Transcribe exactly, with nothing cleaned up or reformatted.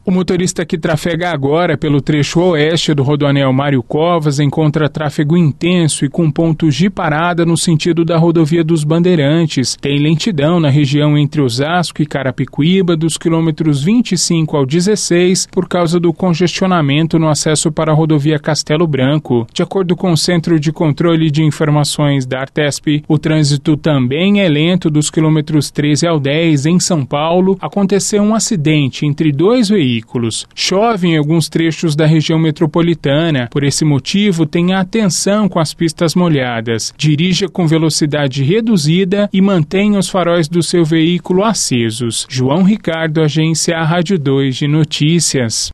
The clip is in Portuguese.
O motorista que trafega agora pelo trecho oeste do Rodoanel Mário Covas encontra tráfego intenso e com pontos de parada no sentido da rodovia dos Bandeirantes. Tem lentidão na região entre Osasco e Carapicuíba, dos quilômetros vinte e cinco ao dezesseis, por causa do congestionamento no acesso para a rodovia Castelo Branco. De acordo com o Centro de Controle de Informações da Artesp, o trânsito também é lento dos quilômetros treze ao dez em São Paulo. Aconteceu um acidente entre dois veículos. Chove em alguns trechos da região metropolitana. Por esse motivo, tenha atenção com as pistas molhadas. Dirija com velocidade reduzida e mantenha os faróis do seu veículo acesos. João Ricardo, Agência Rádio dois de Notícias.